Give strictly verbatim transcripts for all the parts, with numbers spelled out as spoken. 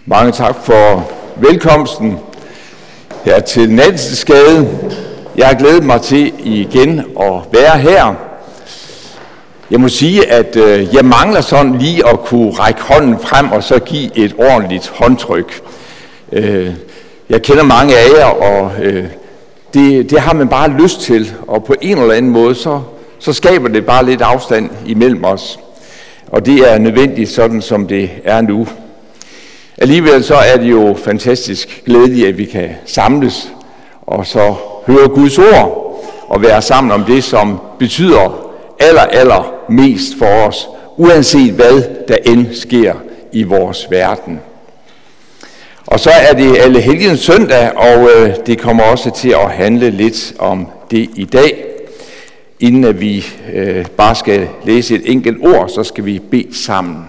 Mange tak for velkomsten her til Nansensgade. Jeg har glædet mig til igen at være her. Jeg må sige, at øh, jeg mangler sådan lige at kunne række hånden frem og så give et ordentligt håndtryk. Øh, jeg kender mange af jer, og øh, det, det har man bare lyst til, og på en eller anden måde, så, så skaber det bare lidt afstand imellem os. Og det er nødvendigt, sådan som det er nu. Alligevel så er det jo fantastisk glædeligt, at vi kan samles og så høre Guds ord og være sammen om det, som betyder aller, aller mest for os, uanset hvad der end sker i vores verden. Og så er det Allehelgens søndag, og øh, det kommer også til at handle lidt om det i dag. Inden at vi øh, bare skal læse et enkelt ord, så skal vi bede sammen.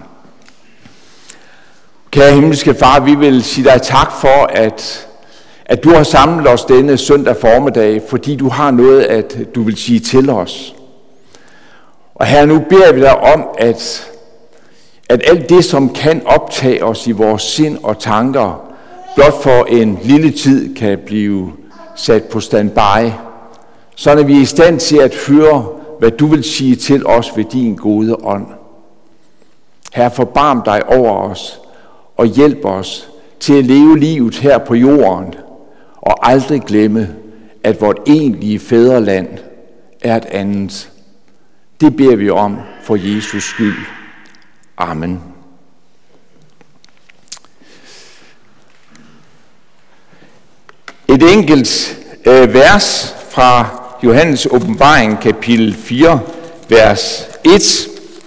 Kære himmelske far, vi vil sige dig tak for, at, at du har samlet os denne søndag formiddag, fordi du har noget, at du vil sige til os. Og her nu beder vi dig om, at, at alt det, som kan optage os i vores sind og tanker, blot for en lille tid kan blive sat på standby, så er vi i stand til at høre, hvad du vil sige til os ved din gode ånd. Herre, forbarm dig over os og hjælp os til at leve livet her på jorden og aldrig glemme, at vort egentlige fædreland er et andet. Det beder vi om for Jesus skyld. Amen. Et enkelt øh, vers fra Johannes åbenbaring, kapitel fire, vers et.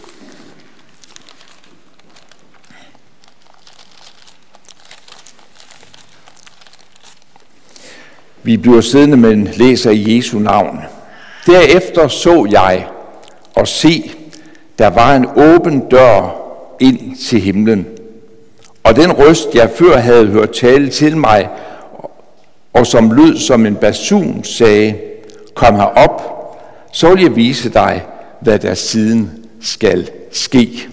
Vi bliver siddende, men læser i Jesu navn. Derefter så jeg og se, der var en åben dør ind til himlen. Og den røst, jeg før havde hørt tale til mig, og som lød som en basun, sagde, kom herop, så vil jeg vise dig, hvad der siden skal ske.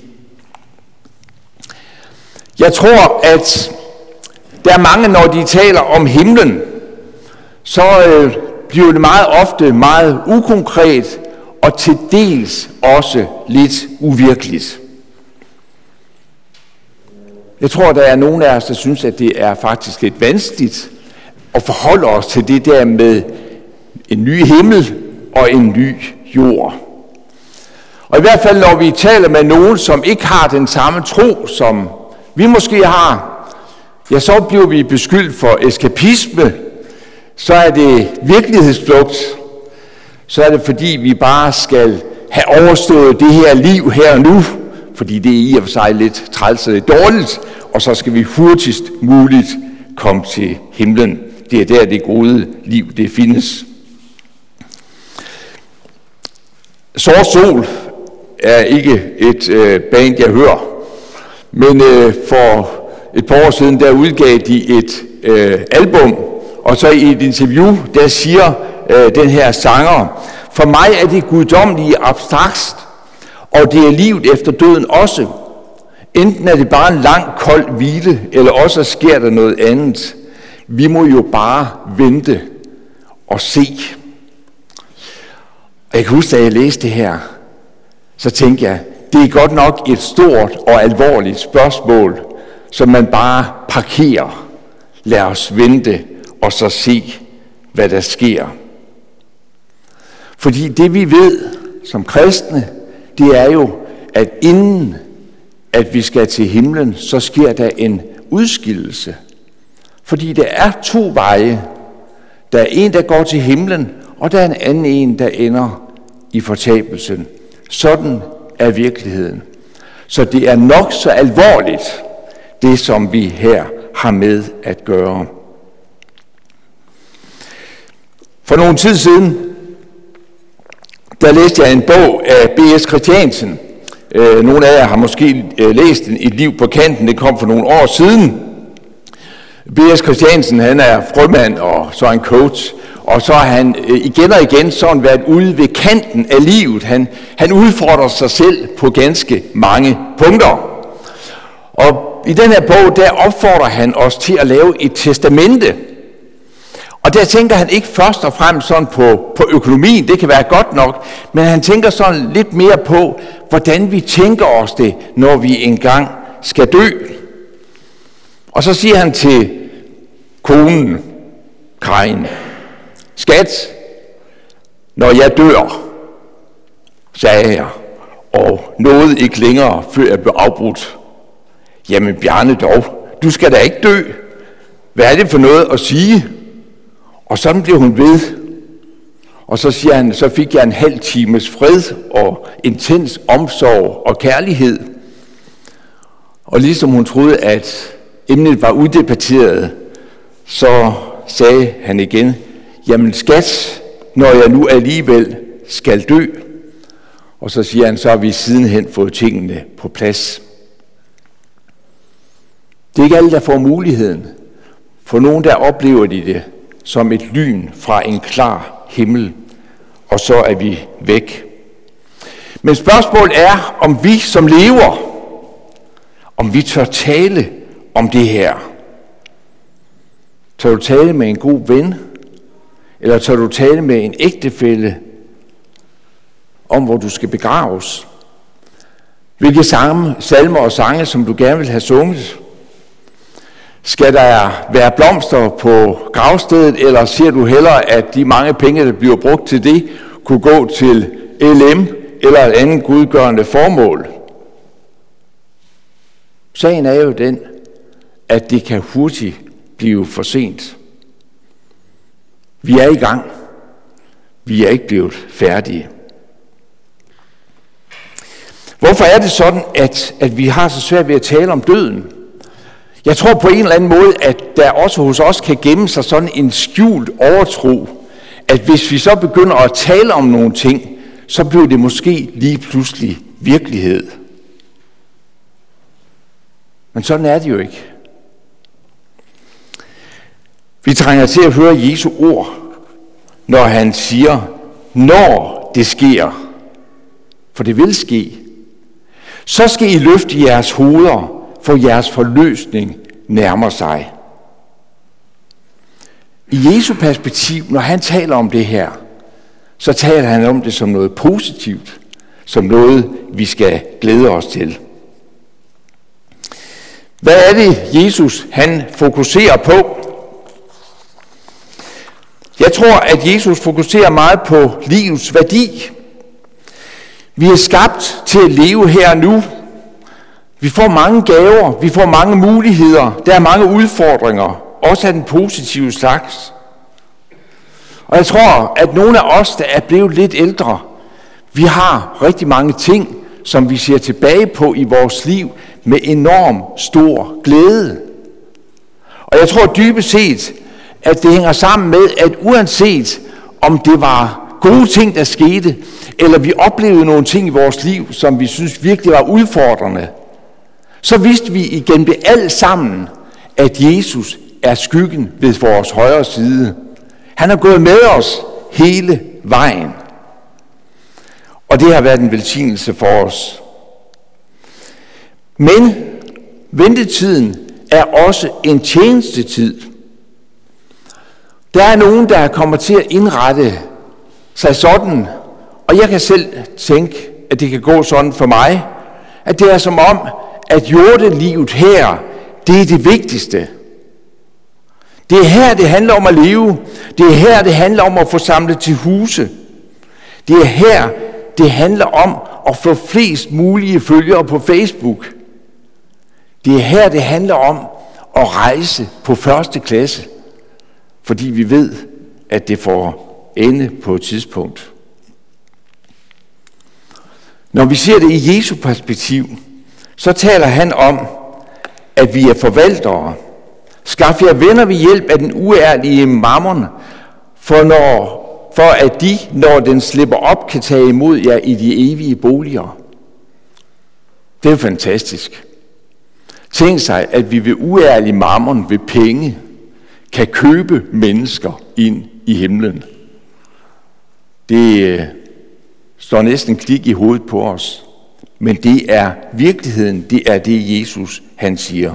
Jeg tror, at der er mange, når de taler om himlen, så øh, bliver det meget ofte meget ukonkret og til dels også lidt uvirkeligt. Jeg tror, der er nogle af os, der synes, at det er faktisk lidt vanskeligt at forholde os til det der med en ny himmel og en ny jord. Og i hvert fald, når vi taler med nogen, som ikke har den samme tro, som vi måske har, ja, så bliver vi beskyldt for eskapisme. Så er det virkelighedsflugt, så er det fordi, vi bare skal have overstået det her liv her og nu, fordi det er i og for sig lidt træls og lidt dårligt, og så skal vi hurtigst muligt komme til himlen. Det er der, det gode liv, det findes. Sort Sol er ikke et øh, band, jeg hører, men øh, for et par år siden, der udgav de et øh, album, og så i et interview, der siger øh, den her sanger, for mig er det guddommelige abstrakt, og det er livet efter døden også. Enten er det bare en lang, kold hvile, eller også sker der noget andet. Vi må jo bare vente og se. Og jeg kan huske, da jeg læste det her, så tænkte jeg, det er godt nok et stort og alvorligt spørgsmål, som man bare parkerer. Lad os vente og så se, hvad der sker. Fordi det vi ved som kristne, det er jo, at inden at vi skal til himlen, så sker der en udskillelse. Fordi der er to veje. Der er en, der går til himlen, og der er en anden en, der ender i fortabelsen. Sådan er virkeligheden. Så det er nok så alvorligt, det som vi her har med at gøre. For nogle tid siden, der læste jeg en bog af B S Christiansen. Nogle af jer har måske læst den, Et liv på kanten. Det kom for nogle år siden. B S Christiansen, han er frømand og så en coach. Og så har han igen og igen sådan været ude ved kanten af livet. Han, han udfordrer sig selv på ganske mange punkter. Og i den her bog, der opfordrer han os til at lave et testamente. Og der tænker han ikke først og fremmest sådan på, på økonomien, det kan være godt nok, men han tænker sådan lidt mere på, hvordan vi tænker os det, når vi engang skal dø. Og så siger han til konen, Karin, skat, når jeg dør, sagde jeg, og nåede ikke længere, før jeg blev afbrudt. Jamen Bjarne dog, du skal da ikke dø. Hvad er det for noget at sige? Og sådan blev hun ved. Og så siger han, så fik jeg en halv times fred og intens omsorg og kærlighed. Og ligesom hun troede, at emnet var uddebatteret, så sagde han igen, jamen skat, når jeg nu alligevel skal dø. Og så siger han, så har vi sidenhen fået tingene på plads. Det er ikke alle, der får muligheden. For nogen, der oplever de det som et lyn fra en klar himmel, og så er vi væk. Men spørgsmålet er, om vi som lever, om vi tør tale om det her. Tør du tale med en god ven, eller tør du tale med en ægtefælle om, hvor du skal begraves? Hvilke salmer og sange, som du gerne vil have sunget? Skal der være blomster på gravstedet, eller siger du hellere, at de mange penge, der bliver brugt til det, kunne gå til L M eller et andet gudgørende formål? Sagen er jo den, at det kan hurtigt blive for sent. Vi er i gang. Vi er ikke blevet færdige. Hvorfor er det sådan, at, at vi har så svært ved at tale om døden? Jeg tror på en eller anden måde, at der også hos os kan gemme sig sådan en skjult overtro, at hvis vi så begynder at tale om nogle ting, så bliver det måske lige pludselig virkelighed. Men sådan er det jo ikke. Vi trænger til at høre Jesu ord, når han siger, når det sker, for det vil ske, så skal I løfte jeres hoveder, for jeres forløsning nærmer sig. I Jesu perspektiv, når han taler om det her, så taler han om det som noget positivt, som noget, vi skal glæde os til. Hvad er det, Jesus han fokuserer på? Jeg tror, at Jesus fokuserer meget på livets værdi. Vi er skabt til at leve her og nu. Vi får mange gaver, vi får mange muligheder, der er mange udfordringer, også af den positive slags. Og jeg tror, at nogle af os, der er blevet lidt ældre, vi har rigtig mange ting, som vi ser tilbage på i vores liv med enorm stor glæde. Og jeg tror dybest set, at det hænger sammen med, at uanset om det var gode ting, der skete, eller vi oplevede nogle ting i vores liv, som vi synes virkelig var udfordrende, så vidste vi igennem det alt sammen, at Jesus er skyggen ved vores højre side. Han har gået med os hele vejen. Og det har været en velsignelse for os. Men ventetiden er også en tjenestetid. Der er nogen, der kommer til at indrette sig sådan, og jeg kan selv tænke, at det kan gå sådan for mig, at det er som om, at jordelivet her, det er det vigtigste. Det er her, det handler om at leve. Det er her, det handler om at få samlet til huse. Det er her, det handler om at få flest mulige følgere på Facebook. Det er her, det handler om at rejse på første klasse, fordi vi ved, at det får ende på et tidspunkt. Når vi ser det i Jesu perspektiv, så taler han om, at vi er forvaltere. Skaff jer venner ved hjælp af den uærlige mammon, for, når, for at de, når den slipper op, kan tage imod jer i de evige boliger. Det er fantastisk. Tænk sig, at vi ved uærlig mammon, ved penge, kan købe mennesker ind i himlen. Det øh, står næsten klik i hovedet på os. men det er virkeligheden, det er det Jesus han siger.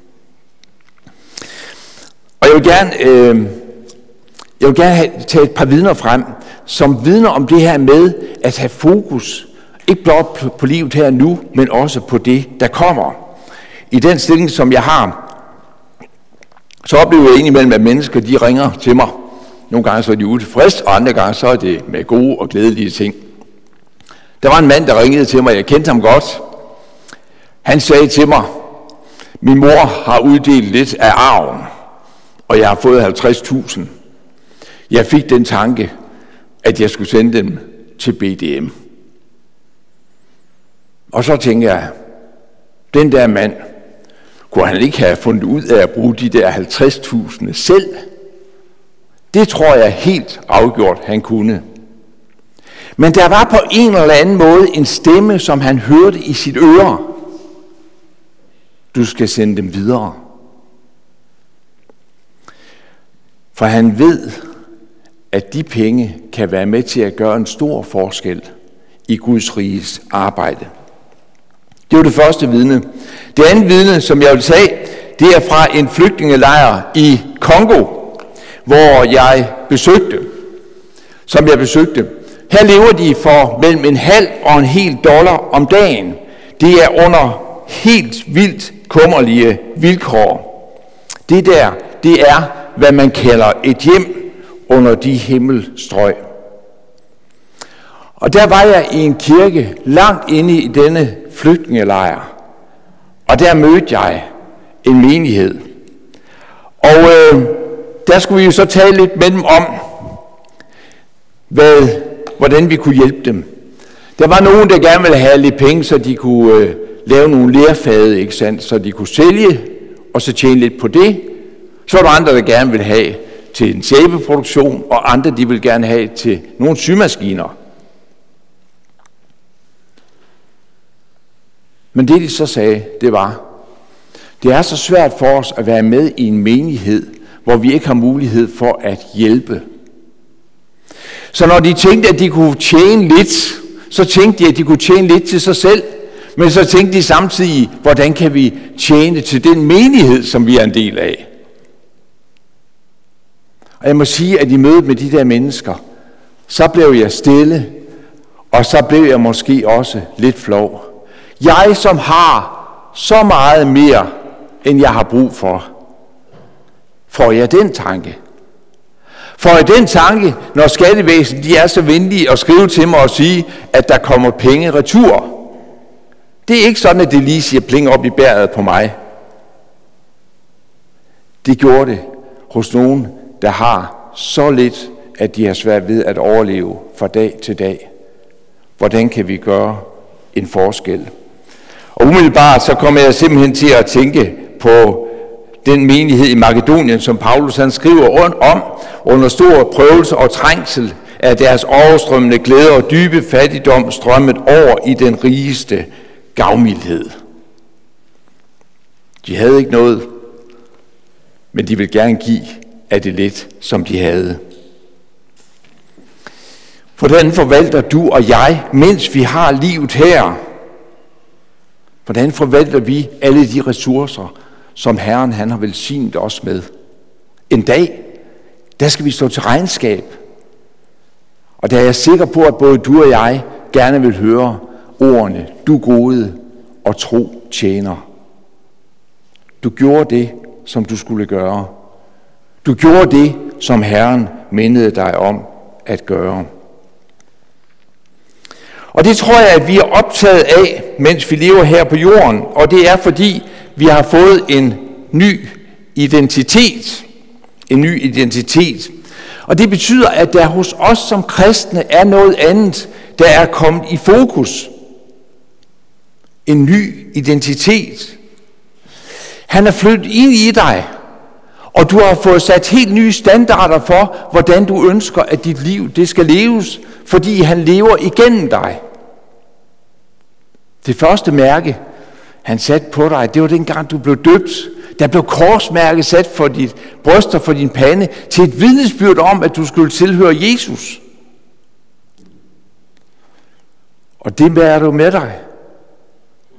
Og jeg vil gerne, øh, jeg vil gerne have, tage et par vidner frem, som vidner om det her med at have fokus, ikke blot på, på livet her nu, men også på det, der kommer. I den stilling, som jeg har, så oplever jeg indimellem, at mennesker de ringer til mig. Nogle gange så er de utilfredse, og andre gange så er det med gode og glædelige ting. Der var en mand, der ringede til mig, jeg kendte ham godt. Han sagde til mig, min mor har uddelt lidt af arven, og jeg har fået halvtreds tusind. Jeg fik den tanke, at jeg skulle sende dem til B D M. Og så tænker jeg, den der mand, kunne han ikke have fundet ud af at bruge de der halvtreds tusind selv? Det tror jeg helt afgjort, han kunne. Men der var på en eller anden måde en stemme, som han hørte i sit øre. Du skal sende dem videre. For han ved, at de penge kan være med til at gøre en stor forskel i Guds riges arbejde. Det var det første vidne. Det andet vidne, som jeg vil tage, det er fra en flygtningelejr i Kongo, hvor jeg besøgte, som jeg besøgte. Her lever de for mellem en halv og en hel dollar om dagen. Det er under helt vildt kummerlige vilkår. Det der, det er, hvad man kalder et hjem under de himmelstrøg. Og der var jeg i en kirke langt inde i denne flygtningelejr. Og der mødte jeg en menighed. Og øh, der skulle vi jo så tale lidt med dem om, hvad, hvordan vi kunne hjælpe dem. Der var nogen, der gerne ville have lidt penge, så de kunne øh, lave nogle lerfade, ikke sandt? Så de kunne sælge, og så tjene lidt på det. Så var der andre, der gerne ville have til en sæbeproduktion, og andre, de ville gerne have til nogle symaskiner. Men det, de så sagde, det var, det er så svært for os at være med i en menighed, hvor vi ikke har mulighed for at hjælpe. Så når de tænkte, at de kunne tjene lidt, så tænkte de, at de kunne tjene lidt til sig selv, men så tænkte de samtidig, hvordan kan vi tjene til den menighed, som vi er en del af. Og jeg må sige, at i mødet med de der mennesker, så blev jeg stille, og så blev jeg måske også lidt flov. Jeg, som har så meget mere, end jeg har brug for, får jeg den tanke? Får jeg den tanke, når skattevæsenet de er så venlige at skrive til mig og sige, at der kommer penge retur? Det er ikke sådan, at det lige siger pling op i bæret på mig. Det gjorde det hos nogen, der har så lidt, at de har svært ved at overleve fra dag til dag. Hvordan kan vi gøre en forskel? Og umiddelbart så kommer jeg simpelthen til at tænke på den menighed i Makedonien, som Paulus han skriver rundt om, under stor prøvelse og trængsel af deres overstrømmende glæde og dybe fattigdom strømmet over i den rigeste gavmildhed. De havde ikke noget, men de ville gerne give af det lidt, som de havde. Hvordan forvalter du og jeg, mens vi har livet her? Hvordan forvalter vi alle de ressourcer, som Herren han har velsignet os med? En dag, der skal vi stå til regnskab. Og der er jeg sikker på, at både du og jeg gerne vil høre ordene, du gode og tro tjener. Du gjorde det, som du skulle gøre. Du gjorde det, som Herren mindede dig om at gøre. Og det tror jeg, at vi er optaget af, mens vi lever her på jorden. Og det er, fordi vi har fået en ny identitet. En ny identitet. Og det betyder, at der hos os som kristne er noget andet, der er kommet i fokus. En ny identitet. Han er flyttet ind i dig, og du har fået sat helt nye standarder for, hvordan du ønsker, at dit liv det skal leves, fordi han lever igennem dig. Det første mærke, han satte på dig, det var dengang, du blev døbt. Der blev korsmærke sat for dit bryst og for din pande til et vidnesbyrd om, at du skulle tilhøre Jesus. Og det bærer du med dig.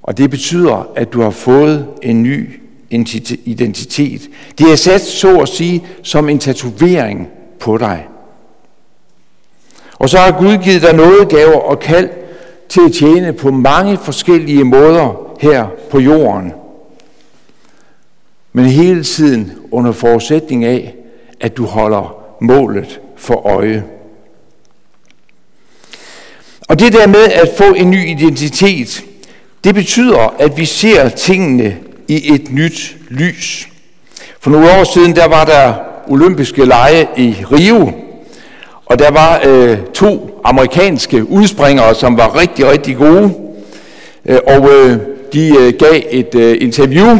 Og det betyder, at du har fået en ny identitet. Det er sat, så at sige, som en tatovering på dig. Og så har Gud givet dig nådegaver og kald til at tjene på mange forskellige måder her på jorden. Men hele tiden under forudsætning af, at du holder målet for øje. Og det der med at få en ny identitet, det betyder, at vi ser tingene i et nyt lys. For nogle år siden, der var der olympiske lege i Rio, og der var øh, to amerikanske udspringere, som var rigtig, rigtig gode, øh, og øh, de øh, gav et øh, interview.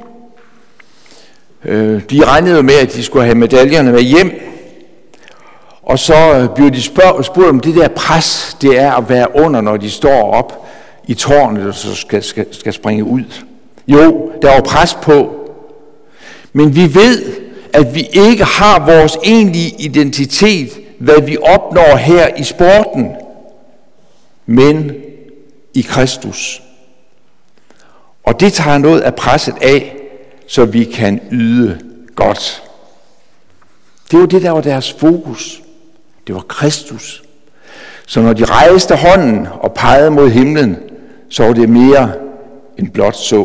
Øh, de regnede med, at de skulle have medaljerne med hjem, og så øh, blev de spurgt, spurgt om det der pres, det er at være under, når de står op i tårnet, og så skal, skal, skal springe ud. Jo, der var pres på, men vi ved, at vi ikke har vores egentlige identitet, hvad vi opnår her i sporten, men i Kristus. Og det tager noget af presset af, så vi kan yde godt. Det var det, der var deres fokus. Det var Kristus. Så når de rejste hånden og pegede mod himlen, så var det mere end blot så.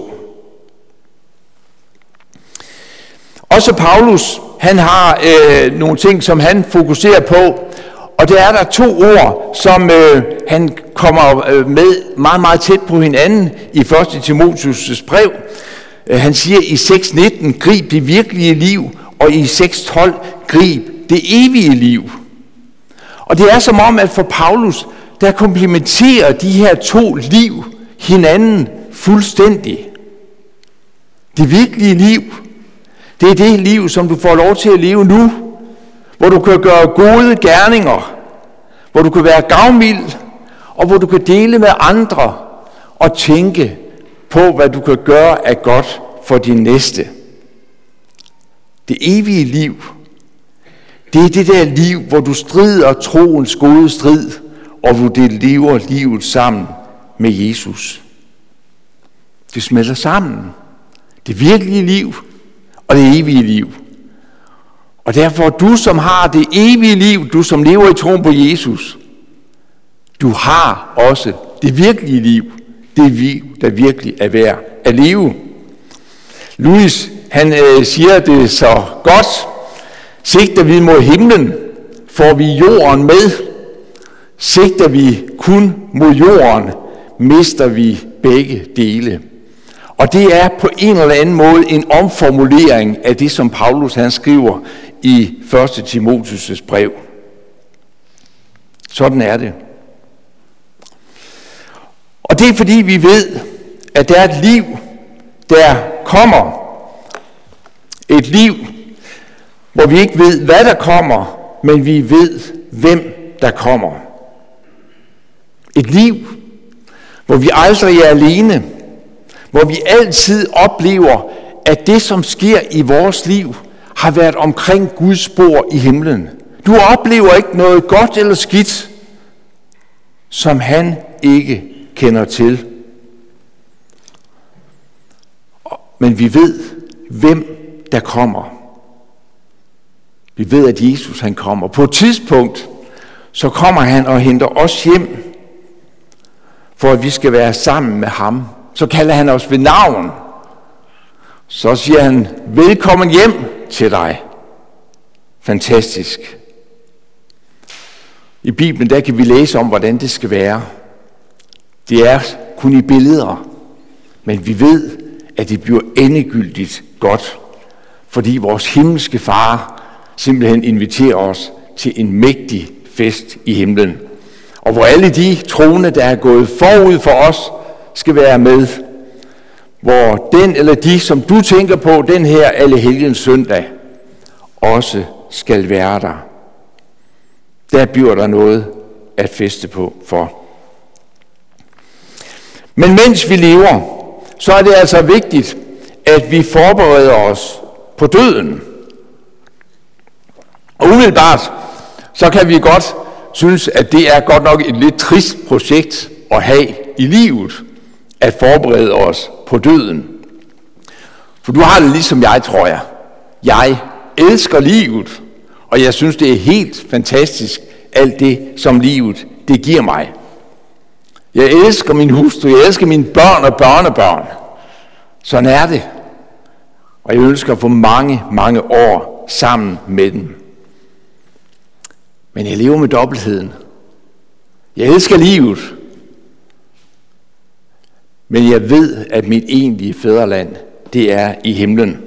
Også Paulus, han har øh, nogle ting, som han fokuserer på, og der er der to ord, som øh, han kommer øh, med meget, meget tæt på hinanden i første Timotheus' brev. Øh, han siger i seks nitten, grib det virkelige liv, og i seks tolv, grib det evige liv. Og det er som om, at for Paulus, der komplementerer de her to liv hinanden fuldstændig. Det virkelige liv, det er det liv, som du får lov til at leve nu, hvor du kan gøre gode gerninger, hvor du kan være gavmild, og hvor du kan dele med andre og tænke på, hvad du kan gøre af godt for din næste. Det evige liv, det er det der liv, hvor du strider troens gode strid, og hvor du lever livet sammen med Jesus. Det smelter sammen. Det virkelige liv og det evige liv. Og derfor, du som har det evige liv, du som lever i troen på Jesus, du har også det virkelige liv, det liv, der virkelig er værd at leve. Louis, han øh, siger det så godt. Sigter vi mod himlen, får vi jorden med. Sigter vi kun mod jorden, mister vi begge dele. Og det er på en eller anden måde en omformulering af det, som Paulus han skriver i første Timotheus' brev. Sådan er det. Og det er fordi vi ved, at der er et liv, der kommer. Et liv, hvor vi ikke ved, hvad der kommer, men vi ved, hvem der kommer. Et liv, hvor vi aldrig er alene, hvor vi altid oplever, at det, som sker i vores liv, har været omkring Guds bord i himlen. Du oplever ikke noget godt eller skidt, som han ikke kender til. Men vi ved, hvem der kommer. Vi ved, at Jesus han kommer. På et tidspunkt, så kommer han og henter os hjem, for at vi skal være sammen med ham. Så kalder han os ved navn. Så siger han, velkommen hjem til dig. Fantastisk. I Bibelen, der kan vi læse om, hvordan det skal være. Det er kun i billeder, men vi ved, at det bliver endegyldigt godt, fordi vores himmelske far simpelthen inviterer os til en mægtig fest i himlen. Og hvor alle de troende, der er gået forud for os, skal være med. Hvor den eller de, som du tænker på, den her Allehelgens søndag, også skal være der. Der bliver der noget at feste på for. Men mens vi lever, så er det altså vigtigt, at vi forbereder os på døden. Og umiddelbart, så kan vi godt synes, at det er godt nok et lidt trist projekt at have i livet, at forberede os på døden. For du har det ligesom jeg, tror jeg. Jeg elsker livet, og jeg synes, det er helt fantastisk, alt det, som livet, det giver mig. Jeg elsker min hustru, jeg elsker mine børn og børnebørn. Sådan er det. Og jeg ønsker at få mange, mange år sammen med dem. Men jeg lever med dobbeltheden. Jeg elsker livet. Men jeg ved, at mit egentlige fædreland, det er i himlen.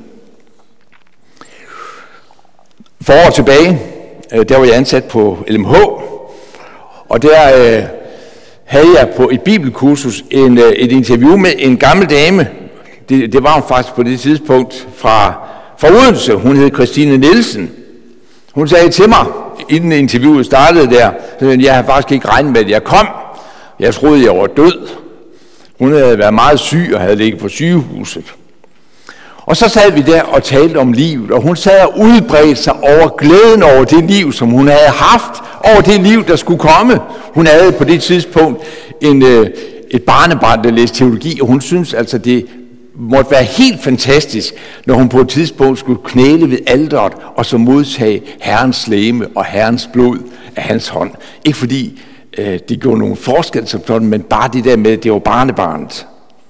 For år tilbage, der var jeg ansat på L M H, og der øh, havde jeg på et bibelkursus en, et interview med en gammel dame. Det, det var hun faktisk på det tidspunkt fra, fra Odense. Hun hed Christine Nielsen. Hun sagde til mig, inden interviewet startede der, at jeg havde faktisk ikke regnet med, at jeg kom. Jeg troede, jeg var død. Hun havde været meget syg og havde ligget på sygehuset. Og så sad vi der og talte om livet, og hun sad og udbredte sig over glæden over det liv, som hun havde haft, over det liv, der skulle komme. Hun havde på det tidspunkt en, et barnebarn, der læste teologi, og hun synes altså, det måtte være helt fantastisk, når hun på et tidspunkt skulle knæle ved alteret, og så modtage Herrens legeme og Herrens blod af hans hånd. Ikke fordi øh, det gjorde nogen forskel som sådan, men bare det der med, at det var barnebarnet.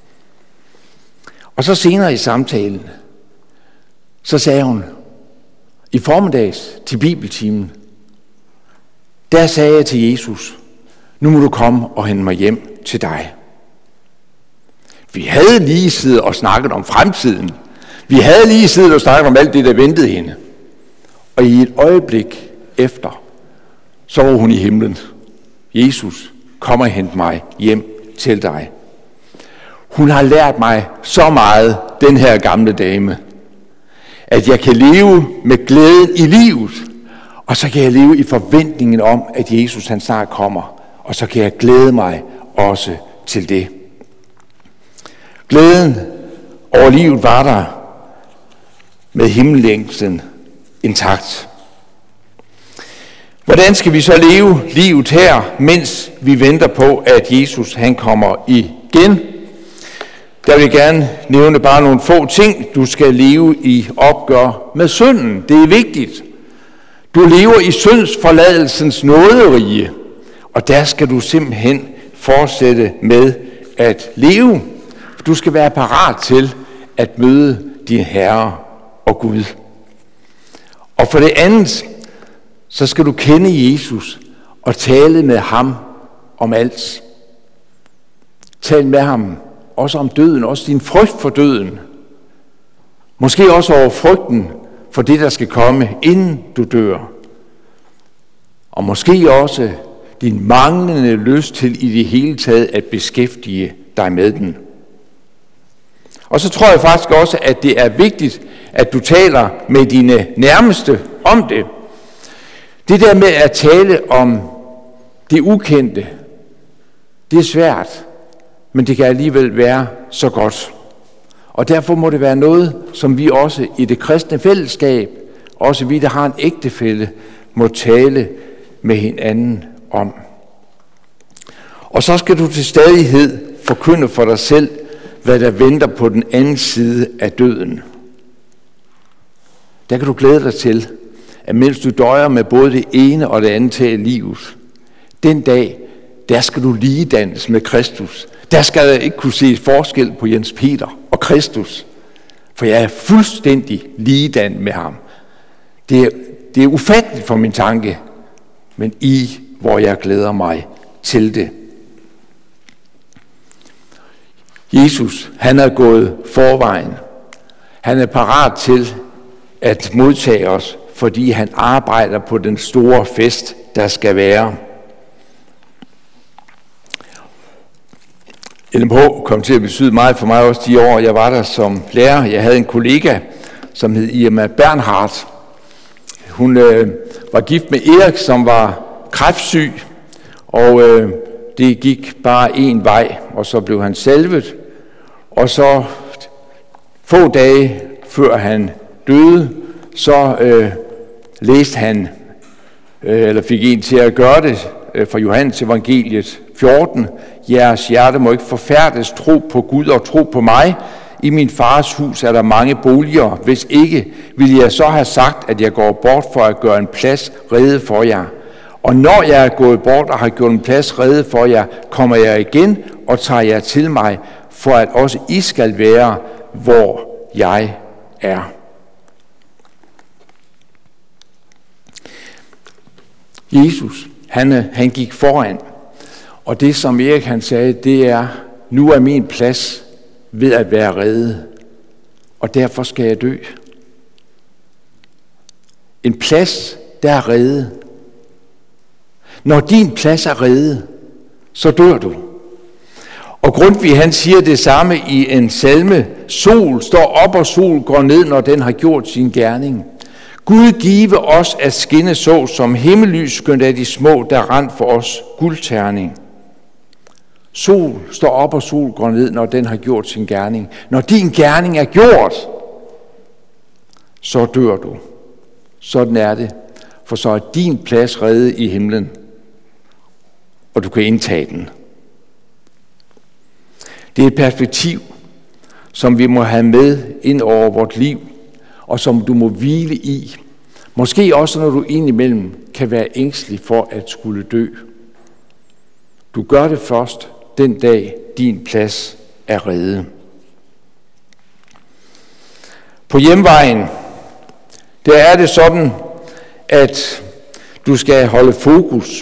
Og så senere i samtalen, så sagde hun, i formiddags til bibeltimen, der sagde jeg til Jesus, nu må du komme og hente mig hjem til dig. Vi havde lige siddet og snakket om fremtiden. Vi havde lige siddet og snakket om alt det, der ventede hende. Og i et øjeblik efter, så var hun i himlen. Jesus, kom og hent mig hjem til dig. Hun har lært mig så meget, den her gamle dame, at jeg kan leve med glæden i livet, og så kan jeg leve i forventningen om, at Jesus han snart kommer, og så kan jeg glæde mig også til det. Glæden over livet var der med himmellængslen intakt. Hvordan skal vi så leve livet her, mens vi venter på, at Jesus han kommer igen? Der vil jeg gerne nævne bare nogle få ting. Du skal leve i opgør med synden. Det er vigtigt. Du lever i syndsforladelsens nåderige, og der skal du simpelthen fortsætte med at leve. Du skal være parat til at møde din Herre og Gud. Og for det andet, så skal du kende Jesus og tale med ham om alt. Tal med ham også om døden, også din frygt for døden. Måske også over frygten for det, der skal komme, inden du dør. Og måske også din manglende lyst til i det hele taget at beskæftige dig med den. Og så tror jeg faktisk også, at det er vigtigt, at du taler med dine nærmeste om det. Det der med at tale om det ukendte, det er svært, men det kan alligevel være så godt. Og derfor må det være noget, som vi også i det kristne fællesskab, også vi, der har en ægtefælle, må tale med hinanden om. Og så skal du til stadighed forkynde for dig selv, hvad der venter på den anden side af døden. Der kan du glæde dig til, at mens du døjer med både det ene og det andet til livet, den dag, der skal du ligedannes med Kristus. Der skal der ikke kunne se forskel på Jens Peter og Kristus, for jeg er fuldstændig ligedannet med ham. Det er, det er ufatteligt for min tanke, men i, hvor jeg glæder mig til det. Jesus, han er gået forvejen. Han er parat til at modtage os, fordi han arbejder på den store fest, der skal være. L M H kom til at betyde meget for mig også de år, jeg var der som lærer. Jeg havde en kollega, som hed Irma Bernhardt. Hun øh, var gift med Erik, som var kræftsyg, og øh, det gik bare en vej, og så blev han salvet. Og så få dage før han døde, så øh, læste han, øh, eller fik en til at gøre det, øh, fra Johannes evangeliet, fjorten. Jeres hjerte må ikke forfærdes, tro på Gud og tro på mig. I min fars hus er der mange boliger. Hvis ikke, ville jeg så have sagt, at jeg går bort for at gøre en plads rede for jer. Og når jeg er gået bort og har gjort en plads rede for jer, kommer jeg igen og tager jer til mig, for at også I skal være, hvor jeg er. Jesus, han, han gik foran, og det som Erik han sagde, det er, nu er min plads ved at være reddet, og derfor skal jeg dø. En plads, der er reddet. Når din plads er reddet, så dør du. Og Grundtvig han siger det samme i en salme. Sol står op, og sol går ned, når den har gjort sin gerning. Gud give os at skinne så, som himmellys skønt af de små, der rend for os guldterning. Sol står op, og sol går ned, når den har gjort sin gerning. Når din gerning er gjort, så dør du. Sådan er det, for så er din plads reddet i himlen, og du kan indtage den. Det er et perspektiv, som vi må have med ind over vort liv, og som du må hvile i. Måske også, når du indimellem kan være ængstelig for at skulle dø. Du gør det først den dag, din plads er reddet. På hjemvejen, der er det sådan, at du skal holde fokus.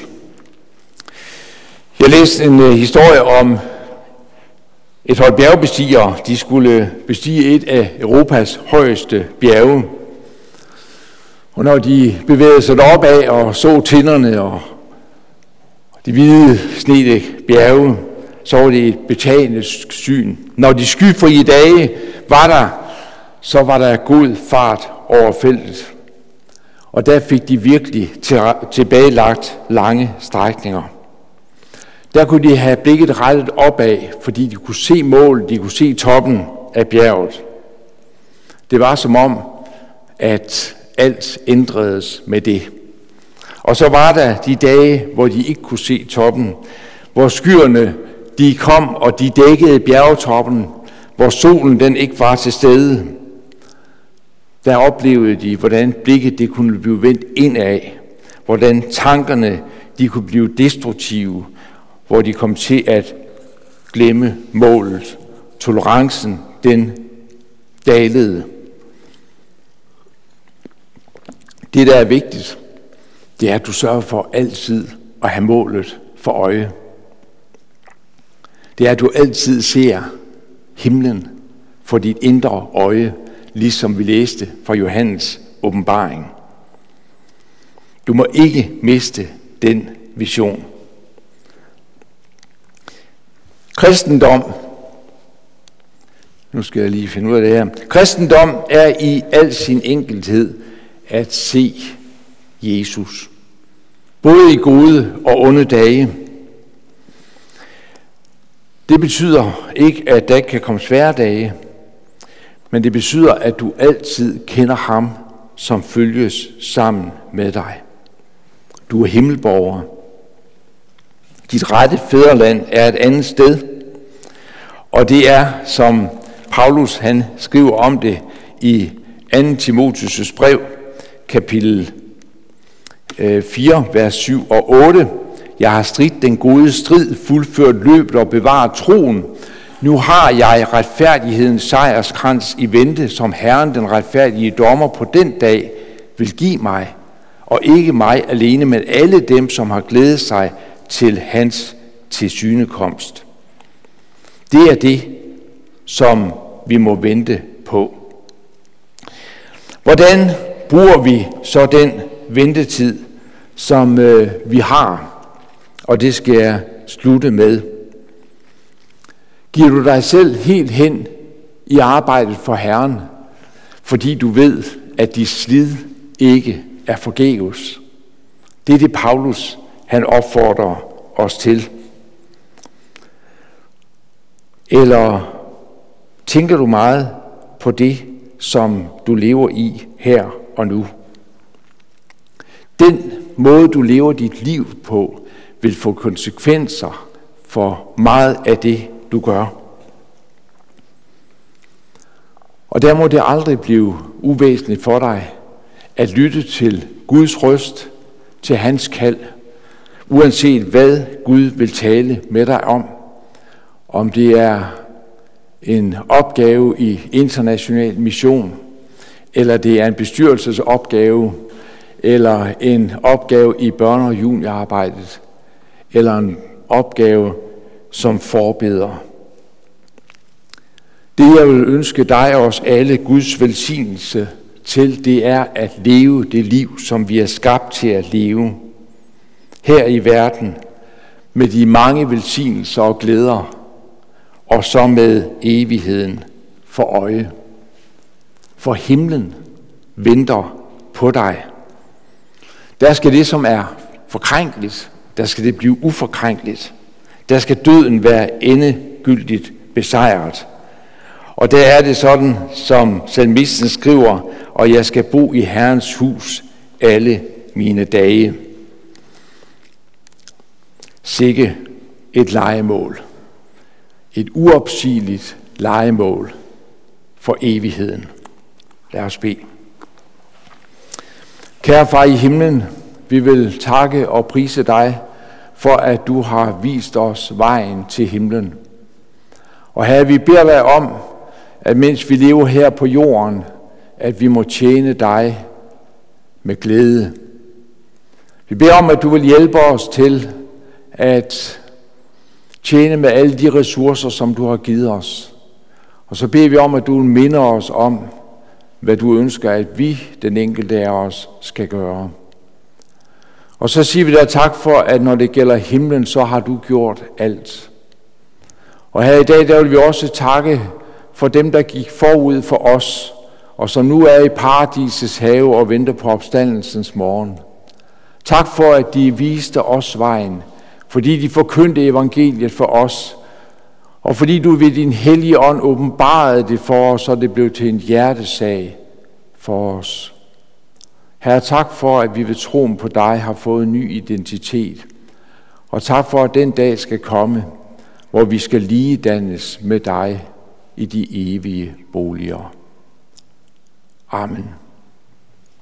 Jeg læste en uh, historie om et hold bjergbestigere. De skulle bestige et af Europas højeste bjerge. Og når de bevægede sig opad og så tinderne og de hvide snede bjerge, så var det et betagende syn. Når de skyfrie dage var der, så var der god fart over feltet. Og der fik de virkelig tilbagelagt lange strækninger. Der kunne de have blikket rettet opad, fordi de kunne se målet, de kunne se toppen af bjerget. Det var som om, at alt ændredes med det. Og så var der de dage, hvor de ikke kunne se toppen, hvor skyerne de kom, og de dækkede bjergetoppen, hvor solen den ikke var til stede. Der oplevede de, hvordan blikket det kunne blive vendt indad, hvordan tankerne de kunne blive destruktive, hvor de kom til at glemme målet. Tolerancen, den dalede. Det, der er vigtigt, det er, at du sørger for altid at have målet for øje. Det er, at du altid ser himlen for dit indre øje, ligesom vi læste fra Johannes åbenbaring. Du må ikke miste den vision. Kristendom, nu skal jeg lige finde ud af det her. Kristendom er i al sin enkelthed at se Jesus. Både i gode og onde dage. Det betyder ikke, at der ikke kan komme svære dage, men det betyder, at du altid kender ham, som følges sammen med dig. Du er himmelborger. Dit rette fædreland er et andet sted, og det er, som Paulus han skriver om det i anden Timotheus' brev, kapitel fire, vers syv og otte. Jeg har stridt den gode strid, fuldført løbet og bevaret troen. Nu har jeg retfærdighedens sejrskrans i vente, som Herren, den retfærdige dommer, på den dag vil give mig, og ikke mig alene, men alle dem, som har glædet sig til hans tilsynekomst. Det er det, som vi må vente på. Hvordan bruger vi så den ventetid, som øh, vi har? Og det skal jeg slutte med. Giver du dig selv helt hen i arbejdet for Herren, fordi du ved, at dit slid ikke er forgæves? Det er det, Paulus han opfordrer os til. Eller tænker du meget på det, som du lever i her og nu? Den måde, du lever dit liv på, vil få konsekvenser for meget af det, du gør. Og der må det aldrig blive uvæsentligt for dig at lytte til Guds røst, til hans kald, uanset hvad Gud vil tale med dig om. Om det er en opgave i international mission, eller det er en bestyrelsesopgave, eller en opgave i børne- og juniorarbejdet, eller en opgave som forbeder. Det, jeg vil ønske dig og os alle Guds velsignelse til, det er at leve det liv, som vi er skabt til at leve her i verden, med de mange velsignelser og glæder, og så med evigheden for øje. For himlen venter på dig. Der skal det, som er forkrænkeligt, der skal det blive uforkrænkeligt. Der skal døden være endegyldigt besejret. Og der er det sådan, som salmisten skriver, og jeg skal bo i Herrens hus alle mine dage. Sikke et lejemål. Et uopsigeligt lejemål for evigheden. Lad os bede. Kære far i himlen, vi vil takke og prise dig for, at du har vist os vejen til himlen. Og Herre, vi beder dig om, at mens vi lever her på jorden, at vi må tjene dig med glæde. Vi beder om, at du vil hjælpe os til at tjene med alle de ressourcer, som du har givet os. Og så beder vi om, at du vil minde os om, hvad du ønsker, at vi, den enkelte af os, skal gøre. Og så siger vi dig tak for, at når det gælder himlen, så har du gjort alt. Og her i dag, der vil vi også takke for dem, der gik forud for os, og som nu er i paradisets have og venter på opstandelsens morgen. Tak for, at de viste os vejen, fordi de forkyndte evangeliet for os, og fordi du ved din hellige ånd åbenbarede det for os, så det blev til en hjertesag for os. Herre, tak for, at vi ved troen på dig har fået en ny identitet, og tak for, at den dag skal komme, hvor vi skal ligedannes med dig i de evige boliger. Amen.